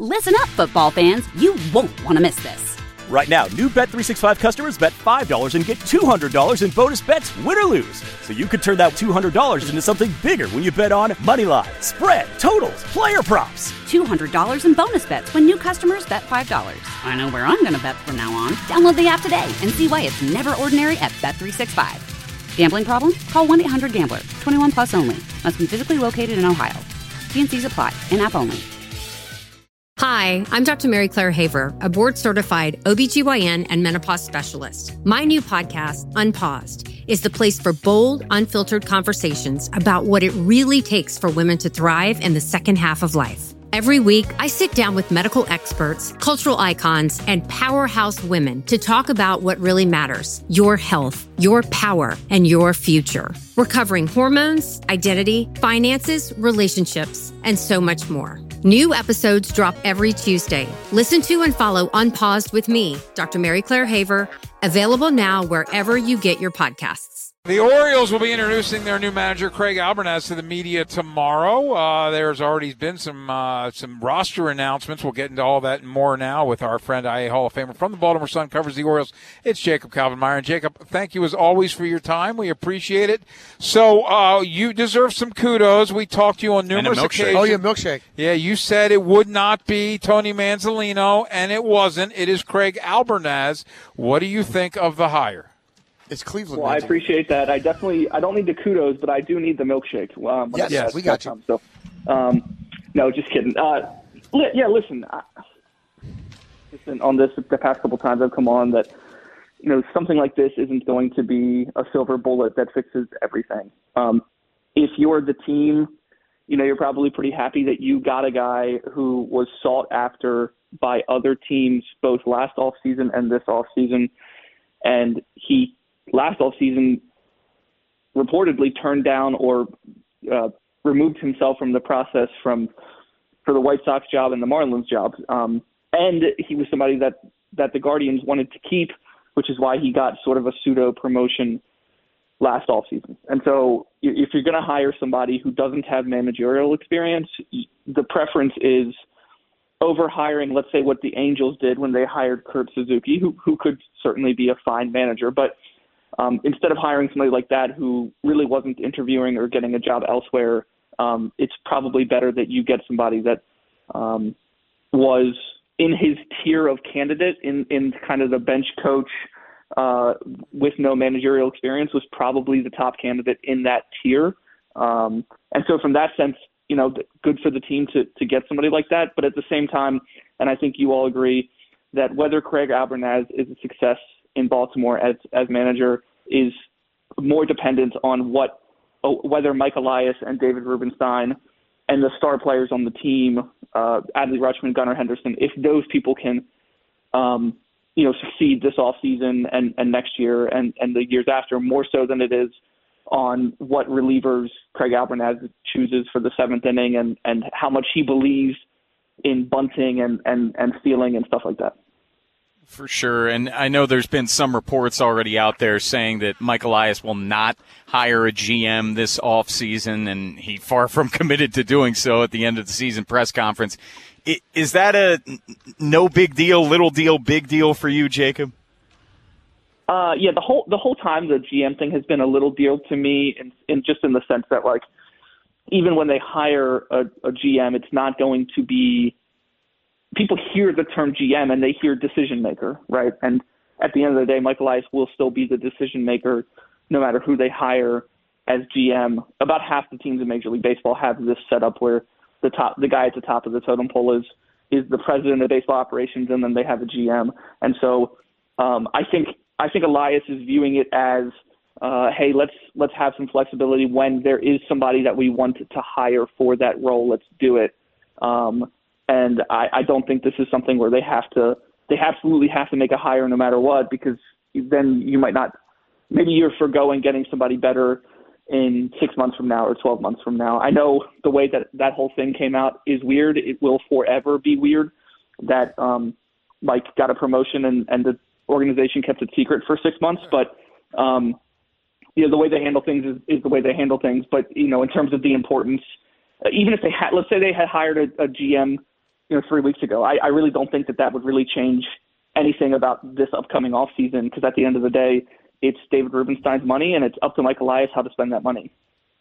Listen up, football fans. You won't want to miss this. Right now, new Bet365 customers bet $5 and get $200 in bonus bets, win or lose. So you could turn that $200 into something bigger when you bet on moneyline, spread, totals, player props. $200 in bonus bets when new customers bet $5. I know where I'm going to bet from now on. Download the app today and see why it's never ordinary at Bet365. Gambling problem? Call 1-800-GAMBLER. 21 plus only. Must be physically located in Ohio. T&Cs apply. In-app only. Hi, I'm Dr. Mary Claire Haver, a board-certified OBGYN and menopause specialist. My new podcast, Unpaused, is the place for bold, unfiltered conversations about what it really takes for women to thrive in the second half of life. Every week, I sit down with medical experts, cultural icons, and powerhouse women to talk about what really matters: your health, your power, and your future. We're covering hormones, identity, finances, relationships, and so much more. New episodes drop every Tuesday. Listen to and follow Unpaused with me, Dr. Mary Claire Haver, available now wherever you get your podcasts. The Orioles will be introducing their new manager, Craig Albernaz, to the media tomorrow. There's already been some roster announcements. We'll get into all that and more now with our friend, IA Hall of Famer from the Baltimore Sun, covers the Orioles. It's Jacob Calvin-Meyer. And Jacob, thank you as always for your time. We appreciate it. So you deserve some kudos. We talked to you on numerous occasions. Oh, yeah, milkshake. Yeah, you said it would not be Tony Manzolino, and it wasn't. It is Craig Albernaz. What do you think of the hire? It's Cleveland. Well, I appreciate that. I don't need the kudos, but I do need the milkshake. Yes, we got you. So, no, just kidding. Listen, on this the past couple times I've come on that, something like this isn't going to be a silver bullet that fixes everything. If you're the team, you're probably pretty happy that you got a guy who was sought after by other teams both last offseason and this offseason, and he last offseason reportedly turned down or removed himself from the process for the White Sox job and the Marlins job. And he was somebody that the Guardians wanted to keep, which is why he got sort of a pseudo promotion last offseason. And so if you're going to hire somebody who doesn't have managerial experience, the preference is over hiring, let's say, what the Angels did when they hired Kurt Suzuki, who could certainly be a fine manager, but instead of hiring somebody like that who really wasn't interviewing or getting a job elsewhere, it's probably better that you get somebody that was in his tier of candidate in kind of the bench coach with no managerial experience was probably the top candidate in that tier. And so from that sense, good for the team to get somebody like that. But at the same time, and I think you all agree, that whether Craig Albernaz is a success in Baltimore as manager is more dependent on whether Mike Elias and David Rubenstein and the star players on the team, Adley Rutschman, Gunnar Henderson, if those people can, succeed this offseason and next year and the years after, more so than it is on what relievers Craig Albernaz chooses for the seventh inning and how much he believes in bunting and stealing and stuff like that. For sure, and I know there's been some reports already out there saying that Mike Elias will not hire a GM this offseason, and he far from committed to doing so at the end of the season press conference. Is that a no big deal, little deal, big deal for you, Jacob? The whole time the GM thing has been a little deal to me, in just in the sense that, like, even when they hire a GM, it's not going to be – people hear the term GM and they hear decision maker, right? And at the end of the day, Mike Elias will still be the decision maker no matter who they hire as GM. About half the teams in Major League Baseball have this setup where the guy at the top of the totem pole is the president of baseball operations, and then they have a GM. And so I think Elias is viewing it as, hey, let's have some flexibility when there is somebody that we want to hire for that role. Let's do it. And I don't think this is something where they absolutely have to make a hire no matter what, because then you might not, maybe you're forgoing getting somebody better in 6 months from now or 12 months from now. I know the way that whole thing came out is weird. It will forever be weird that Mike got a promotion and the organization kept it secret for 6 months. But, the way they handle things is the way they handle things. But, in terms of the importance, even if let's say they had hired a GM 3 weeks ago. I really don't think that would really change anything about this upcoming offseason, because at the end of the day, it's David Rubenstein's money, and it's up to Mike Elias how to spend that money.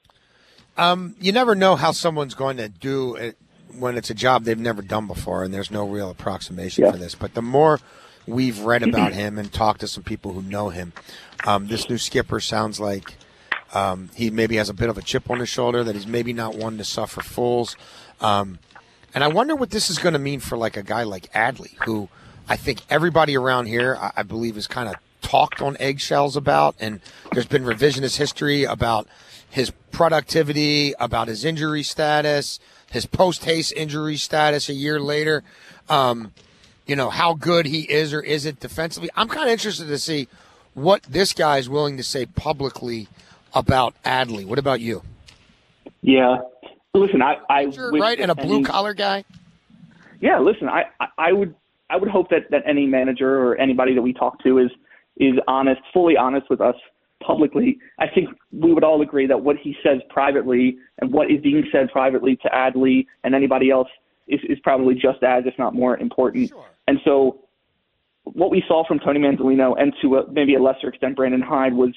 You never know how someone's going to do it when it's a job they've never done before, and there's no real approximation for this. But the more we've read about him and talked to some people who know him, this new skipper sounds like he maybe has a bit of a chip on his shoulder, that he's maybe not one to suffer fools. And I wonder what this is going to mean for like a guy like Adley, who I think everybody around here, I believe, is kind of talked on eggshells about, and there's been revisionist history about his productivity, about his injury status, his post-haste injury status a year later, how good he is or isn't defensively. I'm kind of interested to see what this guy is willing to say publicly about Adley. What about you? Yeah. Listen, I right, and a blue-collar guy? Yeah, listen, I would hope that any manager or anybody that we talk to is honest, fully honest with us publicly. I think we would all agree that what he says privately and what is being said privately to Adley and anybody else is probably just as, if not more, important. Sure. And so what we saw from Tony Manzolino, and to maybe a lesser extent Brandon Hyde, was,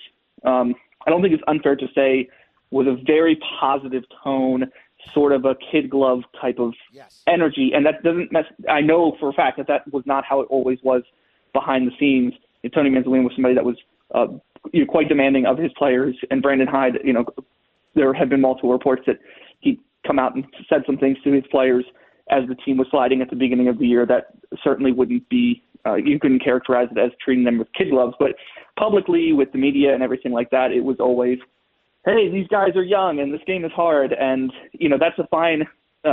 I don't think it's unfair to say, was a very positive tone, sort of a kid glove type of energy. And that doesn't I know for a fact that was not how it always was behind the scenes. And Tony Manzolino was somebody that was quite demanding of his players. And Brandon Hyde, there have been multiple reports that he'd come out and said some things to his players as the team was sliding at the beginning of the year that certainly wouldn't be, you couldn't characterize it as treating them with kid gloves. But publicly, with the media and everything like that, it was always, hey, these guys are young and this game is hard. And, that's a fine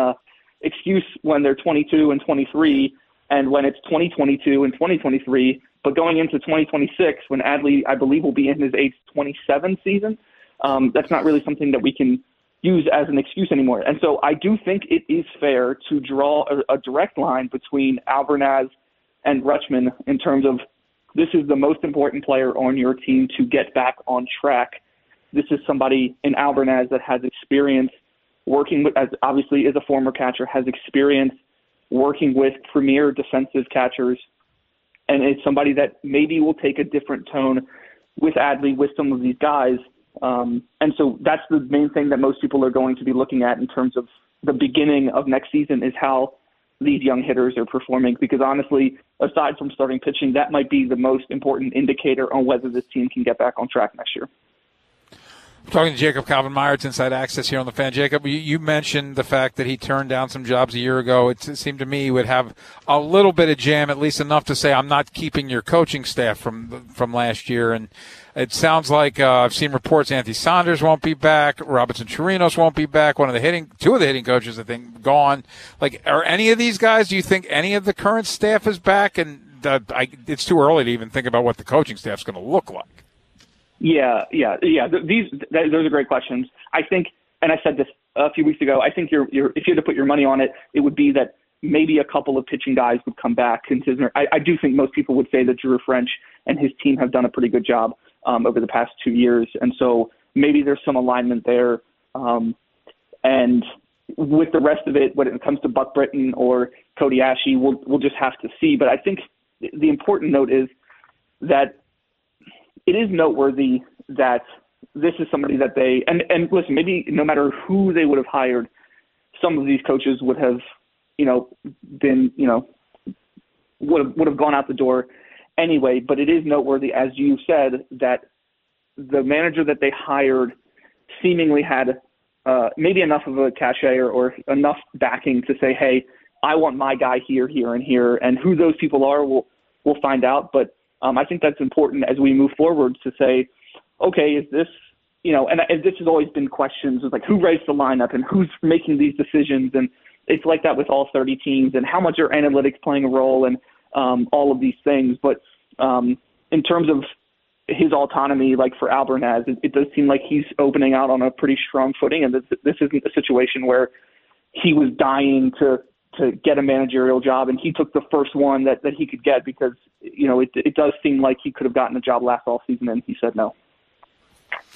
excuse when they're 22 and 23, and when it's 2022 and 2023. But going into 2026, when Adley, I believe, will be in his age 27 season, that's not really something that we can use as an excuse anymore. And so I do think it is fair to draw a direct line between Albernaz and Rutschman in terms of, this is the most important player on your team to get back on track. This is somebody in Albernaz that has experience working with, as obviously is a former catcher, has experience working with premier defensive catchers. And it's somebody that maybe will take a different tone with Adley, with some of these guys. And so that's the main thing that most people are going to be looking at in terms of the beginning of next season, is how these young hitters are performing. Because honestly, aside from starting pitching, that might be the most important indicator on whether this team can get back on track next year. Talking to Jacob Calvin-Meyer, it's Inside Access here on The Fan. Jacob, you mentioned the fact that he turned down some jobs a year ago. It seemed to me he would have a little bit of jam, at least enough to say, I'm not keeping your coaching staff from last year. And it sounds like I've seen reports Anthony Saunders won't be back, Robinson Chirinos won't be back, two of the hitting coaches, I think, gone. Like, are any of these guys, do you think any of the current staff is back? And it's too early to even think about what the coaching staff's going to look like. Yeah. Those are great questions. I think, and I said this a few weeks ago, I think if you had to put your money on it, it would be that maybe a couple of pitching guys would come back. I do think most people would say that Drew French and his team have done a pretty good job over the past 2 years. And so maybe there's some alignment there. And with the rest of it, when it comes to Buck Britton or Cody Ashe, we'll just have to see. But I think the important note is that it is noteworthy that this is somebody that they – and listen, maybe no matter who they would have hired, some of these coaches would have, been, would have gone out the door anyway. But it is noteworthy, as you said, that the manager that they hired seemingly had maybe enough of a cachet or enough backing to say, hey, I want my guy here, here, and here. And who those people are, we'll find out. But I think that's important as we move forward to say, okay, is this, and this has always been questions of like who writes the lineup and who's making these decisions. And it's like that with all 30 teams, and how much are analytics playing a role, and all of these things. But in terms of his autonomy, like for Albernaz, it does seem like he's opening out on a pretty strong footing. And this isn't a situation where he was dying to get a managerial job, and he took the first one that he could get, because, it does seem like he could have gotten a job last offseason, and he said no.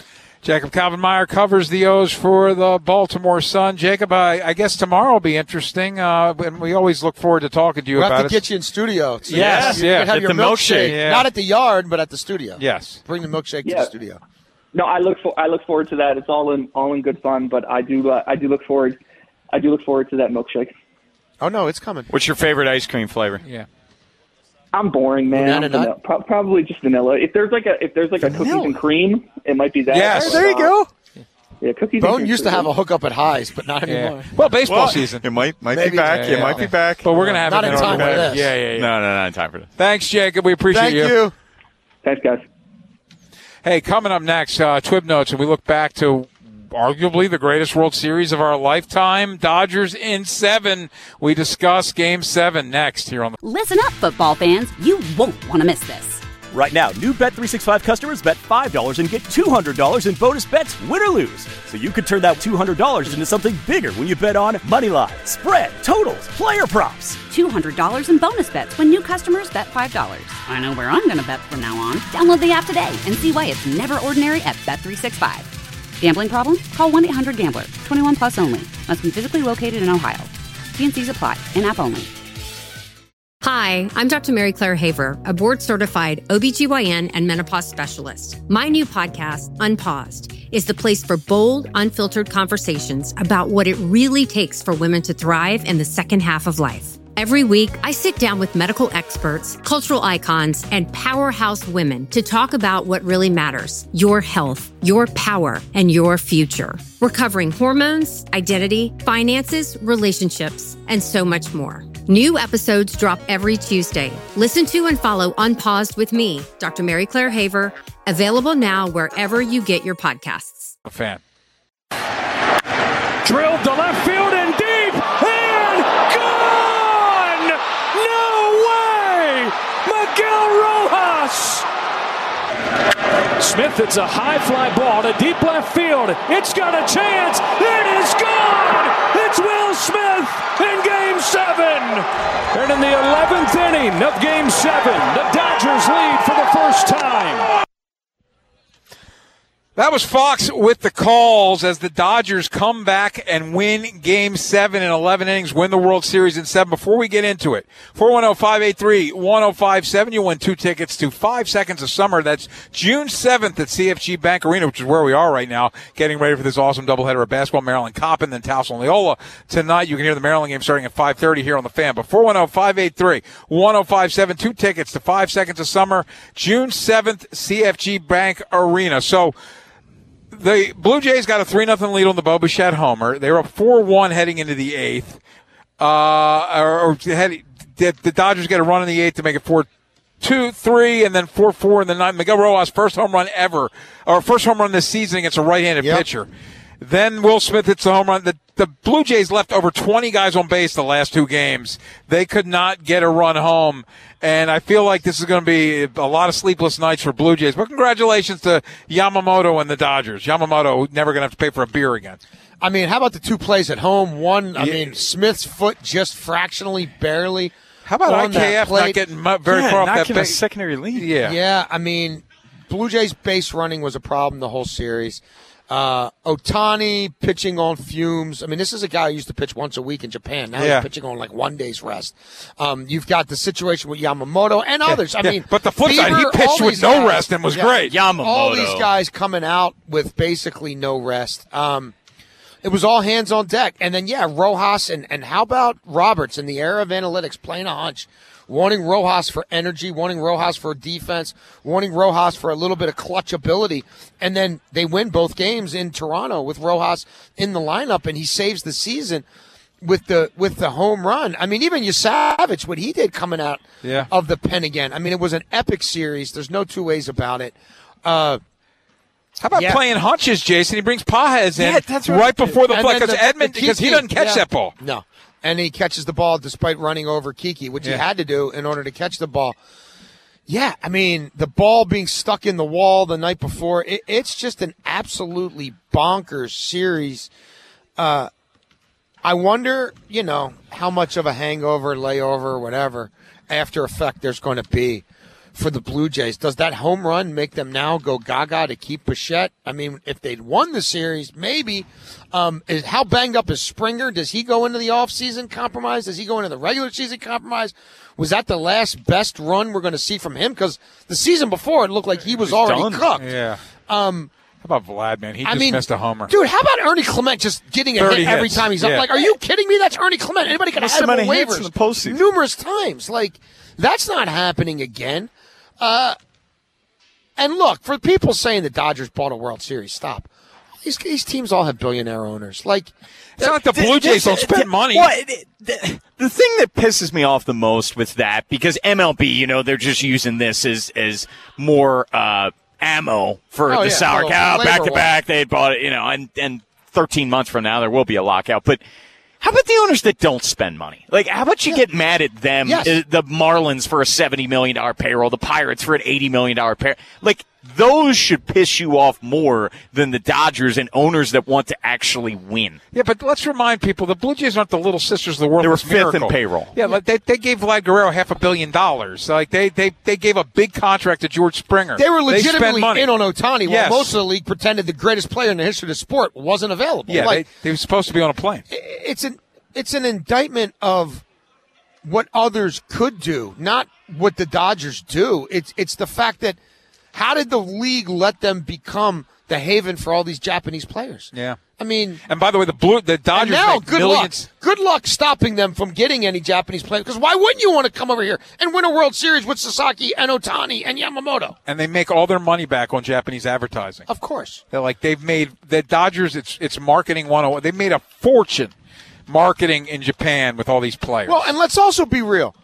Jacob Kalbenmeyer covers the O's for the Baltimore Sun. Jacob, I guess tomorrow will be interesting, and we always look forward to talking to you we'll about it. We'll have to get you in studio. So yes, you can have your milkshake. Yeah. Not at the yard, but at the studio. Yes. Bring the milkshake to the studio. No, I look forward to that. It's all in good fun, but I do look forward to that milkshake. Oh no, it's coming. What's your favorite ice cream flavor? Yeah. I'm boring, man. Probably just vanilla. If there's like a cookies and cream, it might be that. Yes, there you go. Yeah, cookies. Bone used to have a hookup at Highs, but not anymore. Well, baseball season. It might be back. It might be back. But we're gonna have not it in time for this. Yeah. No, not in time for this. Thanks, Jacob. We appreciate Thank you. Thanks, guys. Hey, coming up next, Twib Notes, and we look back to arguably the greatest World Series of our lifetime. Dodgers in 7. We discuss Game 7 next here on the... Listen up, football fans. You won't want to miss this. Right now, new Bet365 customers bet $5 and get $200 in bonus bets, win or lose. So you could turn that $200 into something bigger when you bet on moneyline, spread, totals, player props. $200 in bonus bets when new customers bet $5. I know where I'm going to bet from now on. Download the app today and see why it's never ordinary at Bet365. Gambling problem? Call 1-800-GAMBLER. 21 plus only. Must be physically located in Ohio. T&Cs apply. In-app only. Hi, I'm Dr. Mary Claire Haver, a board-certified OBGYN and menopause specialist. My new podcast, Unpaused, is the place for bold, unfiltered conversations about what it really takes for women to thrive in the second half of life. Every week, I sit down with medical experts, cultural icons, and powerhouse women to talk about what really matters: your health, your power, and your future. We're covering hormones, identity, finances, relationships, and so much more. New episodes drop every Tuesday. Listen to and follow Unpaused with me, Dr. Mary Claire Haver, available now wherever you get your podcasts. A fan. Drilled to left field and deep, and gone! No way! Miguel Rojas! Smith, it's a high fly ball to deep left field. It's got a chance. It is gone! It's Will Smith in Game 7. And in the 11th inning of Game 7, the Dodgers lead for the first time. That was Fox with the calls as the Dodgers come back and win Game 7 in 11 innings, win the World Series in 7. Before we get into it, 410-583-1057. You win 2 tickets to 5 Seconds of Summer. That's June 7th at CFG Bank Arena, which is where we are right now, getting ready for this awesome doubleheader of basketball. Maryland Coppin, then Towson Loyola. Tonight, you can hear the Maryland game starting at 5:30 here on the Fan. But 410-583-1057. 2 tickets to 5 Seconds of Summer, June 7th, CFG Bank Arena. So, the Blue Jays got a 3-0 lead on the Bo Bichette homer. They were up 4-1 heading into the 8th. The Dodgers get a run in the 8th to make it 4-2-3, and then 4-4 in the 9th. Miguel Rojas' first home run ever, or first home run this season against a right-handed pitcher. Then Will Smith hits the home run. The Blue Jays left over 20 guys on base the last 2 games. They could not get a run home. And I feel like this is going to be a lot of sleepless nights for Blue Jays. But congratulations to Yamamoto and the Dodgers. Yamamoto never going to have to pay for a beer again. I mean, how about the 2 plays at home? One, I mean, Smith's foot just fractionally, barely. How about IKF not getting very far off that base? A secondary lead. Yeah, I mean, Blue Jays base running was a problem the whole series. Ohtani pitching on fumes. I mean, this is a guy who used to pitch once a week in Japan. Now he's pitching on like 1 day's rest. You've got the situation with Yamamoto and others. I mean, but the flip side, he pitched with no rest and was great. Yamamoto. All these guys coming out with basically no rest. It was all hands on deck. And then, Rojas and how about Roberts in the era of analytics playing a hunch? Wanting Rojas for energy, wanting Rojas for defense, wanting Rojas for a little bit of clutch ability. And then they win both games in Toronto with Rojas in the lineup, and he saves the season with the home run. I mean, even Yusavage, what he did coming out of the pen again. I mean, it was an epic series. There's no 2 ways about it. How about playing hunches, Jason? He brings Pages in right before the play because he doesn't catch that ball. No. And he catches the ball despite running over Kiki, which he had to do in order to catch the ball. Yeah, I mean, the ball being stuck in the wall the night before, it's just an absolutely bonkers series. I wonder, how much of a hangover, layover, whatever, after effect there's going to be for the Blue Jays. Does that home run make them now go gaga to keep Bichette? I mean, if they'd won the series, maybe. How banged up is Springer? Does he go into the offseason compromised? Does he go into the regular season compromised? Was that the last best run we're going to see from him? Because the season before, it looked like he was already cooked. Yeah. How about Vlad, man? He just missed a homer. Dude, how about Ernie Clement just getting a hit every time he's up? Like, are you kidding me? That's Ernie Clement. Anybody could have had him on waivers in the postseason numerous times. Like, that's not happening again. And look, for people saying the Dodgers bought a World Series, stop. These teams all have billionaire owners. Like, it's not like the Blue Jays don't spend money. The thing that pisses me off the most with that, because MLB, they're just using this as more ammo for the sour cow back-to-back. They bought it, and 13 months from now there will be a lockout. But how about the owners that don't spend money? Like, how about you get mad at them, the Marlins for a $70 million payroll, the Pirates for an $80 million payroll? Like, those should piss you off more than the Dodgers and owners that want to actually win. Yeah, but let's remind people, the Blue Jays aren't the little sisters of the world. They were fifth in payroll. Yeah, like they gave Vlad Guerrero $500 million. Like they gave a big contract to George Springer. They were legitimately in on Ohtani while most of the league pretended the greatest player in the history of the sport wasn't available. Yeah, they were supposed to be on a plane. It's an indictment of what others could do, not what the Dodgers do. It's the fact that how did the league let them become the haven for all these Japanese players? Yeah. I mean, and by the way, the Dodgers now, make millions. Good luck stopping them from getting any Japanese players. Because why wouldn't you want to come over here and win a World Series with Sasaki and Ohtani and Yamamoto? And they make all their money back on Japanese advertising. Of course. They've made the Dodgers. It's marketing 101. They made a fortune marketing in Japan with all these players. Well, and let's also be real.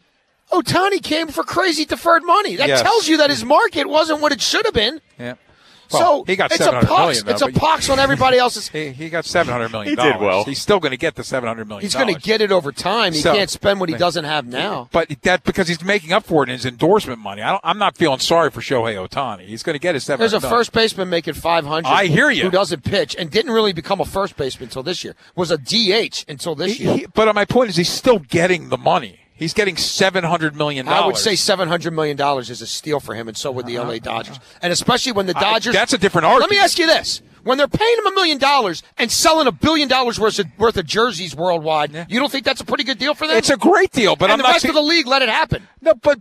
Ohtani came for crazy deferred money. That tells you that his market wasn't what it should have been. Yeah. Well, so he got it's $700 million. It's a pox on everybody else's. He got $700 million. He did well. He's still going to get the $700 million. He's going to get it over time. He can't spend what he doesn't have now. But that because he's making up for it in his endorsement money. I'm not feeling sorry for Shohei Ohtani. He's going to get his $700 There's a first baseman making $500. I hear you. Who doesn't pitch and didn't really become a first baseman until this year. Was a DH until this year. But my point is, he's still getting the money. He's getting $700 million. I would say $700 million is a steal for him, and so would the LA Dodgers. And especially when the Dodgers. That's a different argument. Let me ask you this. When they're paying him $1 million and selling $1 billion worth of jerseys worldwide, you don't think that's a pretty good deal for them? It's a great deal, but and the rest of the league let it happen. No, but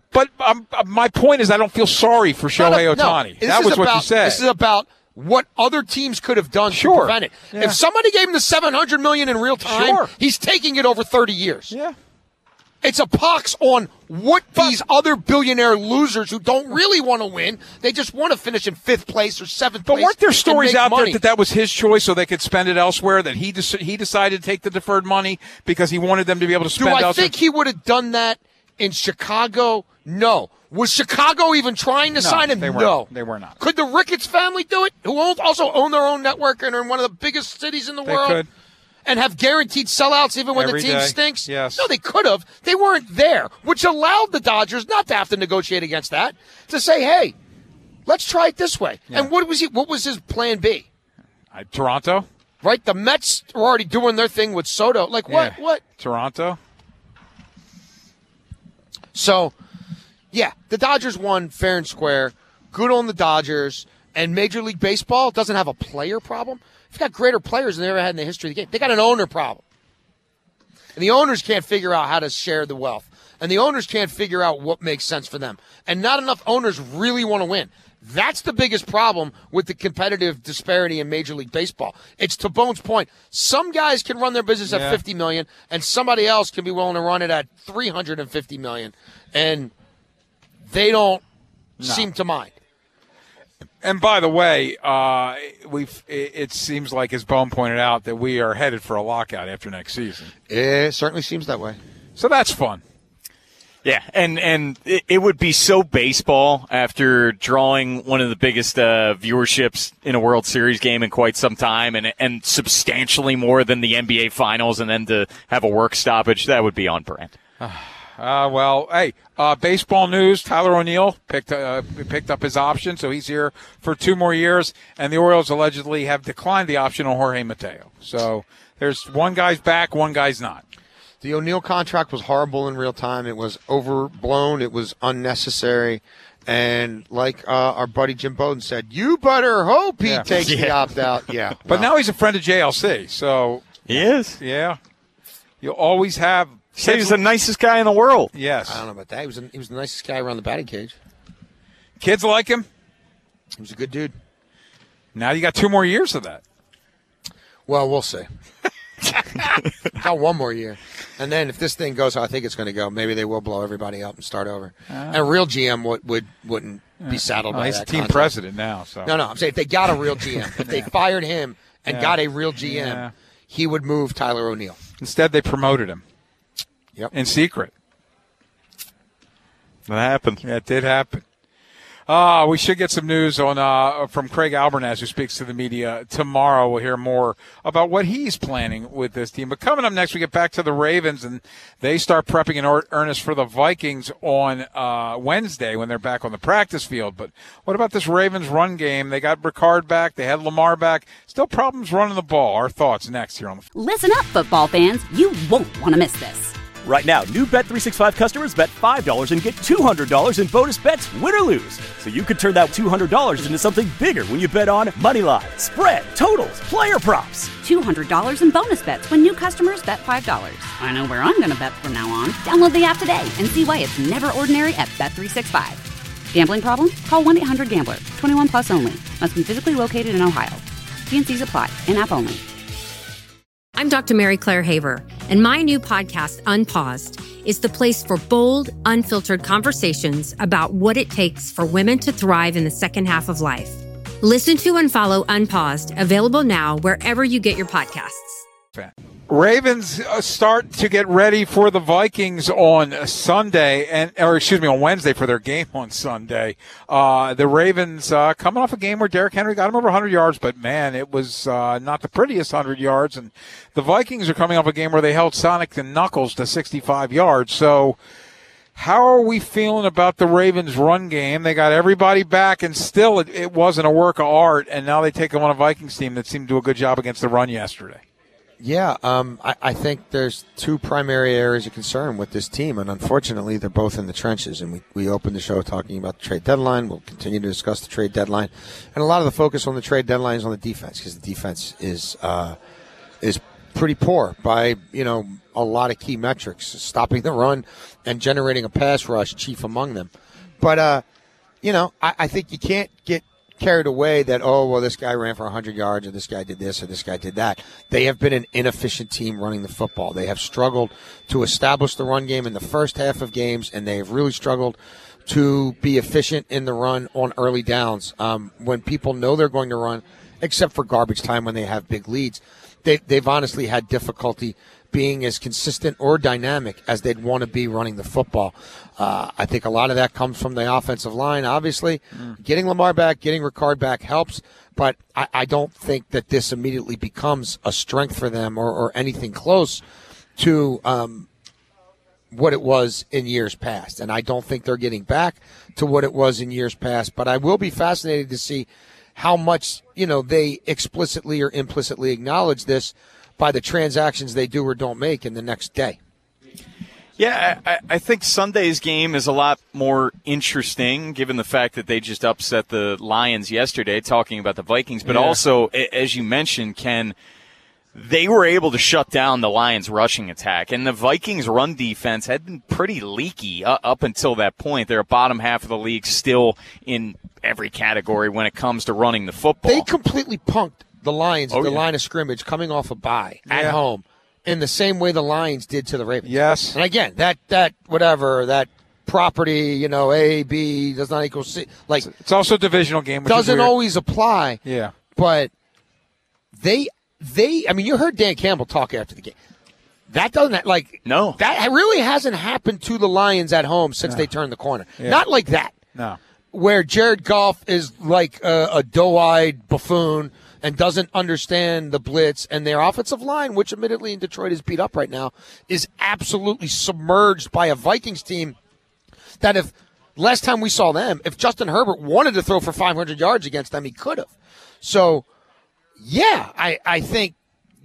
my point is, I don't feel sorry for Shohei Ohtani. No, that was what you said. This is about what other teams could have done to prevent it. Yeah. If somebody gave him the $700 million in real time, he's taking it over 30 years. Yeah. It's a pox on what these other billionaire losers who don't really want to win, they just want to finish in 5th place or 7th place. But weren't there stories out there that was his choice so they could spend it elsewhere, that he decided to take the deferred money because he wanted them to be able to spend elsewhere? Do I think he would have done that in Chicago? No. Was Chicago even trying to sign him? No. They were not. Could the Ricketts family do it, who also own their own network and are in one of the biggest cities in the world? Could. And have guaranteed sellouts even when the team stinks? Yes. No, they could have. They weren't there, which allowed the Dodgers not to have to negotiate against that, to say, hey, let's try it this way. Yeah. And what was his plan B? Toronto? Right? The Mets were already doing their thing with Soto. Like, what? Yeah. What? Toronto? So, yeah, the Dodgers won fair and square. Good on the Dodgers. And Major League Baseball doesn't have a player problem. They've got greater players than they ever had in the history of the game. They got an owner problem. And the owners can't figure out how to share the wealth. And the owners can't figure out what makes sense for them. And not enough owners really want to win. That's the biggest problem with the competitive disparity in Major League Baseball. It's to Bone's point. Some guys can run their business at $50 million, and somebody else can be willing to run it at $350 million. And they don't seem to mind. And by the way, it seems like, as Bone pointed out, that we are headed for a lockout after next season. It certainly seems that way. So that's fun. Yeah, and it would be so baseball after drawing one of the biggest viewerships in a World Series game in quite some time, and substantially more than the NBA Finals, and then to have a work stoppage. That would be on brand. Well, hey, baseball news, Tyler O'Neill picked up his option, so he's here for 2 more years, and the Orioles allegedly have declined the option on Jorge Mateo. So there's one guy's back, one guy's not. The O'Neal contract was horrible in real time. It was overblown. It was unnecessary. And like our buddy Jim Bowden said, you better hope he takes the opt-out. Yeah. But now he's a friend of JLC, so. He is. Yeah. You'll always have. Say he's the nicest guy in the world. Yes. I don't know about that. He was the nicest guy around the batting cage. Kids like him? He was a good dude. Now you got 2 more years of that. Well, we'll see. Got 1 more year. And then if this thing goes how I think it's going to go, maybe they will blow everybody up and start over. And a real GM wouldn't be saddled by he's that team contract. president now. So No, I'm saying if they got a real GM, if they fired him and got a real GM, he would move Tyler O'Neill. Instead, they promoted him. Yep. In secret. That happened. Yeah, it did happen. We should get some news on from Craig Albernaz, who speaks to the media tomorrow. We'll hear more about what he's planning with this team. But coming up next, we get back to the Ravens, and they start prepping in earnest for the Vikings on Wednesday when they're back on the practice field. But what about this Ravens run game? They got Ricard back. They had Lamar back. Still problems running the ball. Our thoughts next here on the. Listen up, football fans. You won't want to miss this. Right now, new Bet365 customers bet $5 and get $200 in bonus bets, win or lose. So you could turn that $200 into something bigger when you bet on moneyline, spread, totals, player props. $200 in bonus bets when new customers bet $5. I know where I'm going to bet from now on. Download the app today and see why it's never ordinary at Bet365. Gambling problem? Call 1-800-GAMBLER. 21 plus only. Must be physically located in Ohio. T&Cs apply. In-app only. I'm Dr. Mary Claire Haver, and my new podcast, Unpaused, is the place for bold, unfiltered conversations about what it takes for women to thrive in the second half of life. Listen to and follow Unpaused, available now wherever you get your podcasts. Ravens start to get ready for the Vikings on Sunday, on Wednesday for their game on Sunday. The Ravens coming off a game where Derrick Henry got him over 100 yards, but man, it was not the prettiest 100 yards. And the Vikings are coming off a game where they held Sonic and Knuckles to 65 yards. So how are we feeling about the Ravens run game? They got everybody back, and still it wasn't a work of art. And now they take on a Vikings team that seemed to do a good job against the run yesterday. Yeah, I think there's 2 primary areas of concern with this team, and unfortunately they're both in the trenches. And we opened the show talking about the trade deadline. We'll continue to discuss the trade deadline. And a lot of the focus on the trade deadline is on the defense, because the defense is pretty poor by, a lot of key metrics, stopping the run and generating a pass rush, chief among them. But, I think you can't get carried away that, this guy ran for 100 yards, or this guy did this, or this guy did that. They have been an inefficient team running the football. They have struggled to establish the run game in the first half of games, and they have really struggled to be efficient in the run on early downs when people know they're going to run, except for garbage time when they have big leads. They've honestly had difficulty being as consistent or dynamic as they'd want to be running the football. I think a lot of that comes from the offensive line, obviously. Getting Lamar back, getting Ricard back helps, but I don't think that this immediately becomes a strength for them or anything close to what it was in years past. And I don't think they're getting back to what it was in years past, but I will be fascinated to see how much, they explicitly or implicitly acknowledge this by the transactions they do or don't make in the next day. Yeah, I think Sunday's game is a lot more interesting given the fact that they just upset the Lions yesterday, talking about the Vikings. But also, as you mentioned, Ken, they were able to shut down the Lions' rushing attack. And the Vikings' run defense had been pretty leaky up until that point. They're bottom half of the league still in every category when it comes to running the football. They completely punked the Lions at the line of scrimmage coming off a bye at home in the same way the Lions did to the Ravens. Yes. And again, that property, A, B does not equal C. Like, it's also a divisional game. Which doesn't always apply. Yeah. But you heard Dan Campbell talk after the game. That doesn't, no. That really hasn't happened to the Lions at home since they turned the corner. Yeah. Not like that. No. Where Jared Goff is like a doe-eyed buffoon and doesn't understand the blitz, and their offensive line, which admittedly in Detroit is beat up right now, is absolutely submerged by a Vikings team that if last time we saw them, if Justin Herbert wanted to throw for 500 yards against them, he could have. So, yeah, I think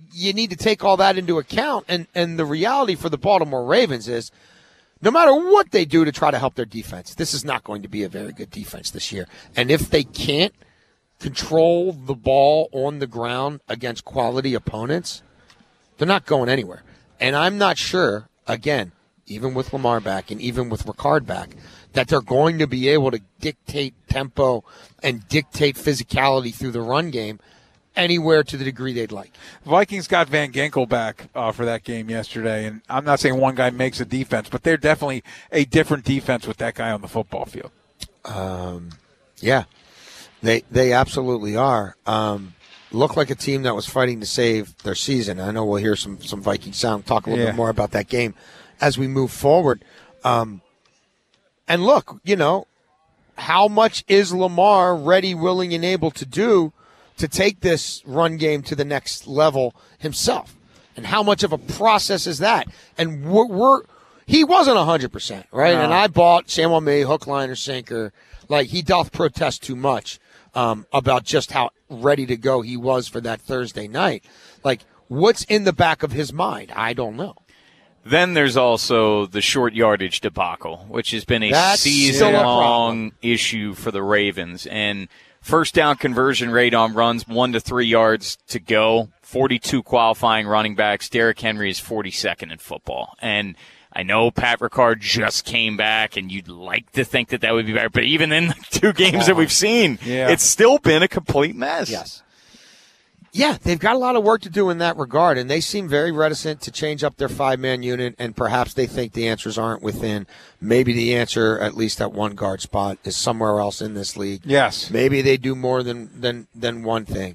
you need to take all that into account. And the reality for the Baltimore Ravens is no matter what they do to try to help their defense, this is not going to be a very good defense this year. And if they can't control the ball on the ground against quality opponents, they're not going anywhere. And I'm not sure, again, even with Lamar back and even with Ricard back, that they're going to be able to dictate tempo and dictate physicality through the run game anywhere to the degree they'd like. Vikings got Van Ginkel back for that game yesterday, and I'm not saying one guy makes a defense, but they're definitely a different defense with that guy on the football field. Yeah, they absolutely are. Look like a team that was fighting to save their season. I know we'll hear some Viking sound, talk a little bit more about that game as we move forward. And look, how much is Lamar ready, willing, and able to do to take this run game to the next level himself? And how much of a process is that? And he wasn't 100%, right? No. And I bought Samuel May, hook, line, or sinker. Like, he doth protest too much about just how ready to go he was for that Thursday night. Like, what's in the back of his mind? I don't know. Then there's also the short yardage debacle, which has been a season-long issue for the Ravens. And first down conversion rate on runs 1 to 3 yards to go, 42 qualifying running backs. Derrick Henry is 42nd in football. And I know Pat Ricard just came back, and you'd like to think that would be better. But even in the 2 games that we've seen, it's still been a complete mess. Yes. Yeah, they've got a lot of work to do in that regard, and they seem very reticent to change up their 5-man unit, and perhaps they think the answers aren't within. Maybe the answer, at least at one guard spot, is somewhere else in this league. Yes. Maybe they do more than one thing.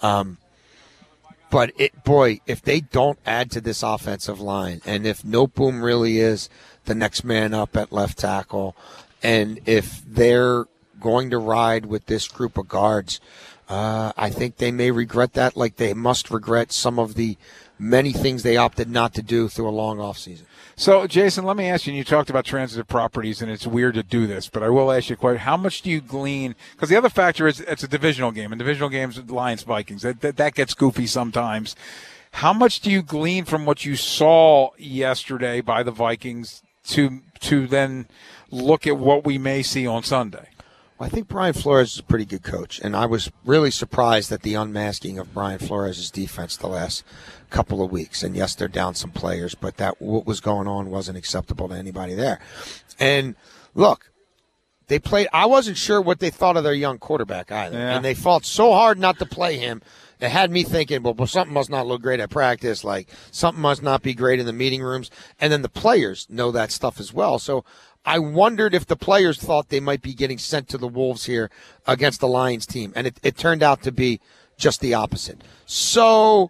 But, if they don't add to this offensive line, and if Noteboom really is the next man up at left tackle, and if they're going to ride with this group of guards, I think they may regret that, like they must regret some of the many things they opted not to do through a long offseason. So, Jason, let me ask you, and you talked about transitive properties, and it's weird to do this, but I will ask you a question. How much do you glean? Because the other factor is it's a divisional game, and divisional games, Lions-Vikings, that gets goofy sometimes. How much do you glean from what you saw yesterday by the Vikings to then look at what we may see on Sunday? Well, I think Brian Flores is a pretty good coach, and I was really surprised at the unmasking of Brian Flores' defense the last couple of weeks. And yes, they're down some players, but what was going on wasn't acceptable to anybody there. And look, they played. I wasn't sure what they thought of their young quarterback either, and they fought so hard not to play him. It had me thinking, well, something must not look great at practice, like something must not be great in the meeting rooms. And then the players know that stuff as well. So I wondered if the players thought they might be getting sent to the Wolves here against the Lions team. And it turned out to be just the opposite. So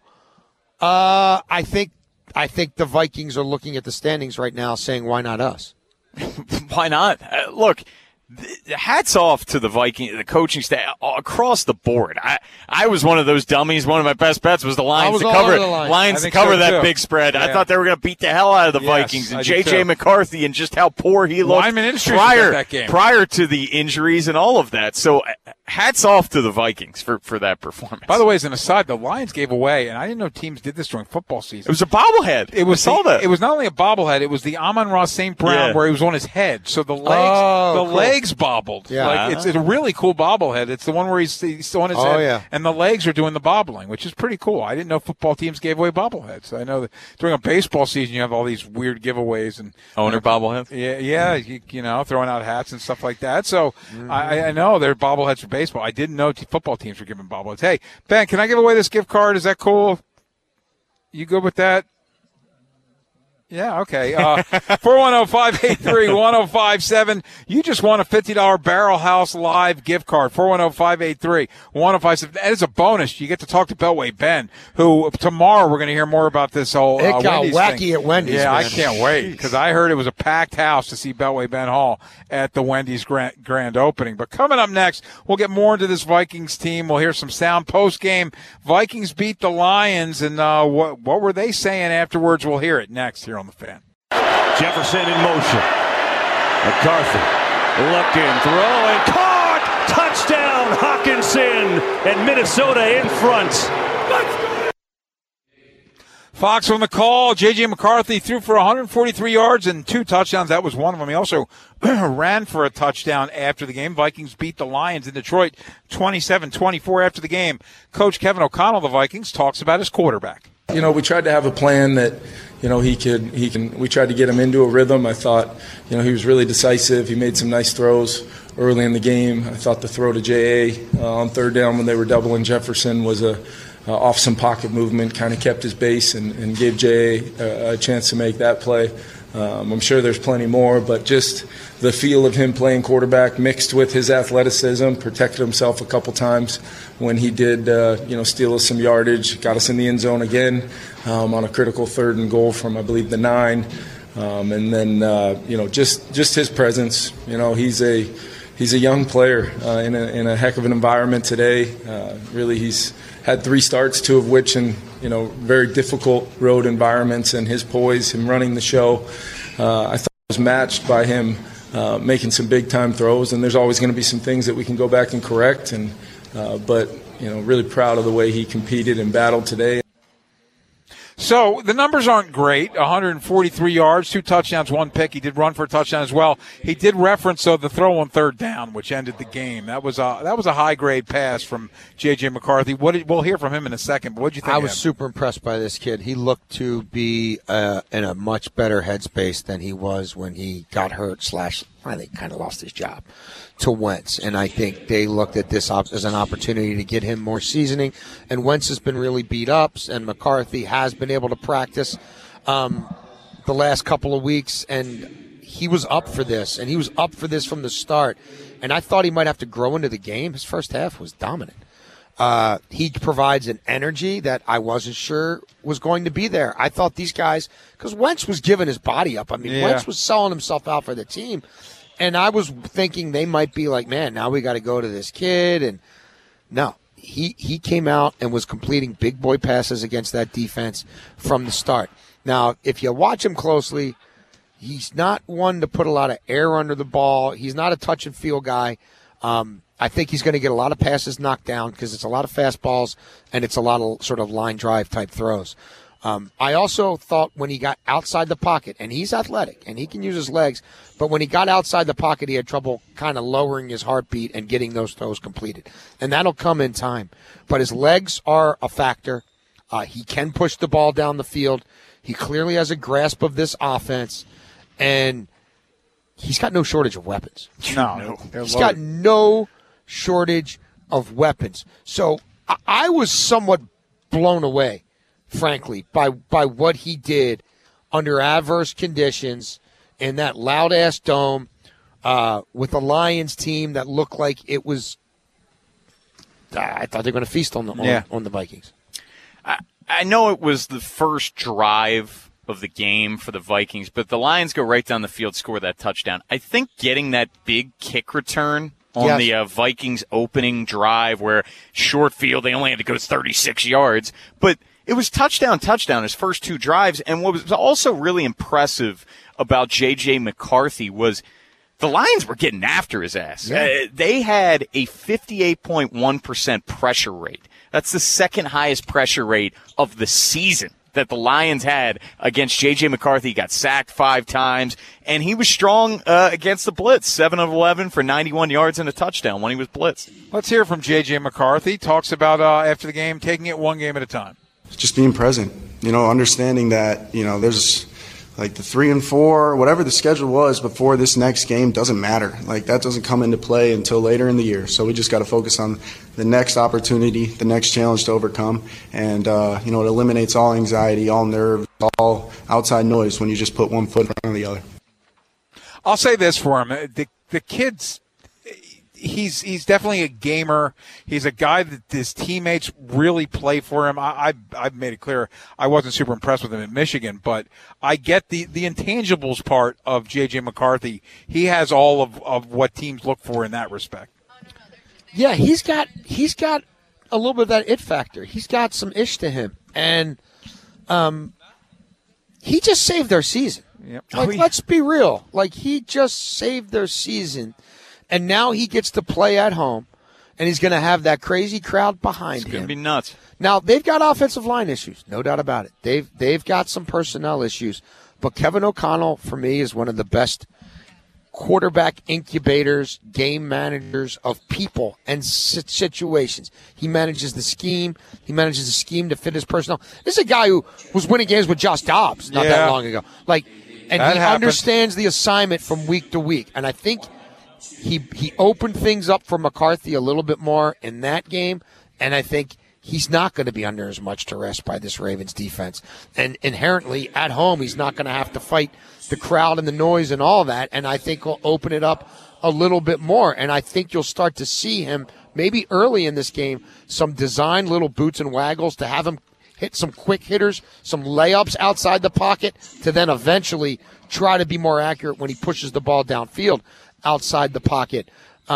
I think the Vikings are looking at the standings right now saying, why not us? Why not? Look, hats off to the Viking, the coaching staff across the board. I was one of those dummies. One of my best bets was the Lions to cover that big spread. I thought they were going to beat the hell out of the Vikings and J.J. McCarthy and just how poor he looked prior to the injuries and all of that. So hats off to the Vikings for that performance. By the way, as an aside, the Lions gave away, and I didn't know teams did this during football season. It was a bobblehead. It was not only a bobblehead. It was the Amon-Ra St. Brown where he was on his head. So the legs bobbled. Yeah. Like it's a really cool bobblehead. It's the one where he's on his head, and the legs are doing the bobbling, which is pretty cool. I didn't know football teams gave away bobbleheads. I know that during a baseball season you have all these weird giveaways and owner bobbleheads. Yeah, you know, throwing out hats and stuff like that. So I know there are bobbleheads for baseball. I didn't know football teams were giving bobbleheads. Hey, Ben, can I give away this gift card? Is that cool? You good with that? Yeah, okay. 410-583-1057. You just won a $50 Barrel House Live gift card. 410-583-1057. That is a bonus. You get to talk to Beltway Ben, who tomorrow we're going to hear more about this whole It got Wendy's wacky thing. At Wendy's. Yeah, man. I can't wait because I heard it was a packed house to see Beltway Ben Hall at the Wendy's grand opening. But coming up next, we'll get more into this Vikings team. We'll hear some sound post-game. Vikings beat the Lions, and what were they saying afterwards? We'll hear it next here on The Fan. Jefferson in motion. McCarthy looking, throwing, caught! Touchdown, Hawkinson, and Minnesota in front. Fox on the call. J.J. McCarthy threw for 143 yards and 2 touchdowns. That was one of them. He also ran for a touchdown after the game. Vikings beat the Lions in Detroit 27-24 after the game. Coach Kevin O'Connell of the Vikings talks about his quarterback. We tried to have a plan that, we tried to get him into a rhythm. I thought, he was really decisive. He made some nice throws early in the game. I thought the throw to J.A. On third down when they were doubling Jefferson was off some pocket movement, kind of kept his base and gave J.A. a chance to make that play. I'm sure there's plenty more, but just the feel of him playing quarterback mixed with his athleticism, protected himself a couple times when he did, steal us some yardage, got us in the end zone again on a critical 3rd and goal from, I believe, the 9. And then, just his presence. He's a young player in a heck of an environment today. Really, he's had 3 starts, 2 of which in very difficult road environments, and his poise, him running the show, I thought was matched by him making some big time throws. And there's always going to be some things that we can go back and correct. But really proud of the way he competed and battled today. So the numbers aren't great. 143 yards, 2 touchdowns, 1 pick. He did run for a touchdown as well. He did reference the throw on 3rd down, which ended the game. That was a high grade pass from J.J. McCarthy. We'll hear from him in a second. But what did you think? I was super impressed by this kid. He looked to be in a much better headspace than he was when he got hurt / I think kind of lost his job to Wentz. And I think they looked at this as an opportunity to get him more seasoning. And Wentz has been really beat up, and McCarthy has been able to practice the last couple of weeks. And he was up for this, and he was up for this from the start. And I thought he might have to grow into the game. His first half was dominant. He provides an energy that I wasn't sure was going to be there. I thought these guys, because Wentz was giving his body up. I mean, Wentz was selling himself out for the team. And I was thinking they might be like, man, now we got to go to this kid. And no, he came out and was completing big boy passes against that defense from the start. Now, if you watch him closely, he's not one to put a lot of air under the ball. He's not a touch and feel guy. I think he's going to get a lot of passes knocked down because it's a lot of fastballs and it's a lot of sort of line drive type throws. I also thought when he got outside the pocket, and he's athletic and he can use his legs, but when he got outside the pocket, he had trouble kind of lowering his heartbeat and getting those throws completed. And that'll come in time. But his legs are a factor. He can push the ball down the field. He clearly has a grasp of this offense, and he's got no shortage of weapons. No. He's got no shortage of weapons. So I was somewhat blown away, frankly, by what he did under adverse conditions in that loud-ass dome with a Lions team that looked like it was I thought they were going to feast on the Vikings. I know it was the first drive of the game for the Vikings, but the Lions go right down the field, score that touchdown. I think getting that big kick return on the Vikings opening drive where short field, they only had to go 36 yards, but it was touchdown his first 2 drives. And what was also really impressive about J.J. McCarthy was the Lions were getting after his ass. Yeah. They had a 58.1% pressure rate. That's the second highest pressure rate of the season that the Lions had against J.J. McCarthy. He got sacked 5 times, and he was strong against the blitz, 7 of 11 for 91 yards and a touchdown when he was blitzed. Let's hear from J.J. McCarthy. Talks about, after the game, taking it one game at a time. Just being present, understanding that, there's like the 3 and 4, whatever the schedule was before this next game doesn't matter. Like that doesn't come into play until later in the year. So we just got to focus on the next opportunity, the next challenge to overcome. And, it eliminates all anxiety, all nerves, all outside noise when you just put one foot in front of the other. I'll say this for him. The kid's, he's definitely a gamer. He's a guy that his teammates really play for him. I've made it clear I wasn't super impressed with him in Michigan, but I get the intangibles part of J.J. McCarthy. He has all of what teams look for in that respect. Yeah, he's got a little bit of that it factor. He's got some ish to him, and he just saved their season. Yep. Let's be real. He just saved their season. And now he gets to play at home. and he's going to have that crazy crowd behind him. It's going to be nuts. Now, they've got offensive line issues, no doubt about it. They've got some personnel issues. But Kevin O'Connell, for me, is one of the best quarterback incubators, game managers of people and situations. He manages the scheme. He manages the scheme to fit his personnel. This is a guy who was winning games with Josh Dobbs not that long ago. And he understands the assignment from week to week. And I think he opened things up for McCarthy a little bit more in that game. And I think he's not going to be under as much duress by this Ravens defense. And inherently, at home, he's not going to have to fight the crowd and the noise and all that. And I think he'll open it up a little bit more. And I think you'll start to see him, maybe early in this game, some designed little boots and waggles to have him hit some quick hitters, some layups outside the pocket, to then eventually try to be more accurate when he pushes the ball downfield outside the pocket.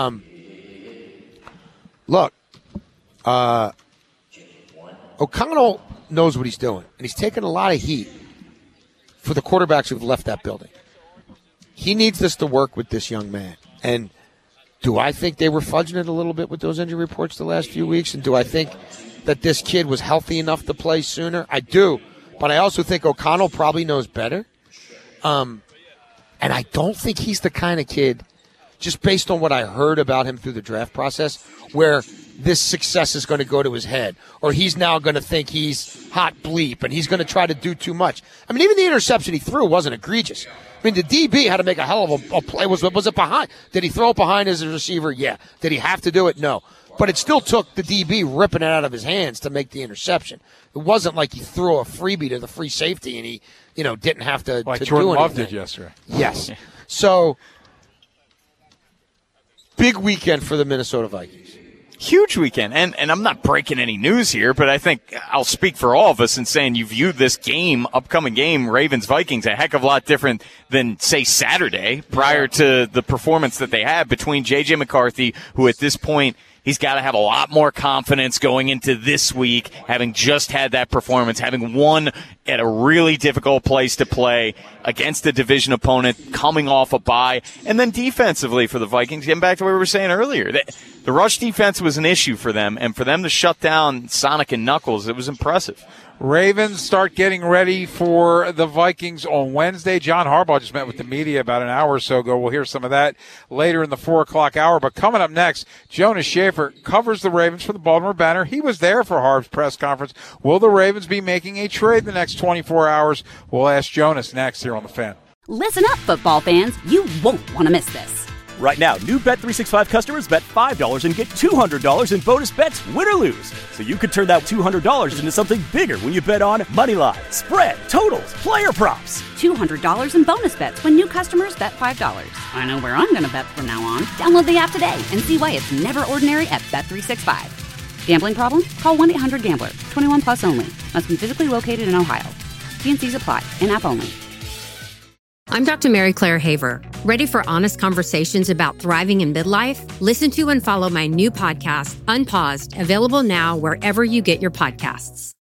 O'Connell knows what he's doing, and he's taking a lot of heat for the quarterbacks who've left that building. He needs this to work with this young man. And do I think they were fudging it a little bit with those injury reports the last few weeks? And do I think that this kid was healthy enough to play sooner? I do. But I also think O'Connell probably knows better. And I don't think he's the kind of kid, just based on what I heard about him through the draft process, where this success is going to go to his head, or he's now going to think he's hot bleep and he's going to try to do too much. I mean, even the interception he threw wasn't egregious. I mean, the DB had to make a hell of a play. Was it behind? Did he throw it behind his receiver? Yeah. Did he have to do it? No. But it still took the DB ripping it out of his hands to make the interception. It wasn't like he threw a freebie to the free safety and he, didn't have to, like to Jordan do anything. Love did yesterday. Yes. So, big weekend for the Minnesota Vikings. Huge weekend. And I'm not breaking any news here, but I think I'll speak for all of us in saying you viewed this game, upcoming game, Ravens-Vikings, a heck of a lot different than, say, Saturday, prior to the performance that they had between J.J. McCarthy, who at this point, he's got to have a lot more confidence going into this week, having just had that performance, having won at a really difficult place to play against a division opponent, coming off a bye. And then defensively for the Vikings, getting back to what we were saying earlier, the rush defense was an issue for them, and for them to shut down Sonic and Knuckles, it was impressive. Ravens start getting ready for the Vikings on Wednesday. John Harbaugh just met with the media about an hour or so ago. We'll hear some of that later in the 4 o'clock hour. But coming up next, Jonas Schaefer covers the Ravens for the Baltimore Banner. He was there for Harb's press conference. Will the Ravens be making a trade in the next 24 hours? We'll ask Jonas next here on The Fan. Listen up, football fans. You won't want to miss this. Right now, new Bet365 customers bet $5 and get $200 in bonus bets, win or lose. So you could turn that $200 into something bigger when you bet on moneyline, spread, totals, player props. $200 in bonus bets when new customers bet $5. I know where I'm going to bet from now on. Download the app today and see why it's never ordinary at Bet365. Gambling problem? Call 1-800-GAMBLER. 21 plus only. Must be physically located in Ohio. T&Cs apply. In-app only. I'm Dr. Mary Claire Haver. Ready for honest conversations about thriving in midlife? Listen to and follow my new podcast, Unpaused, available now wherever you get your podcasts.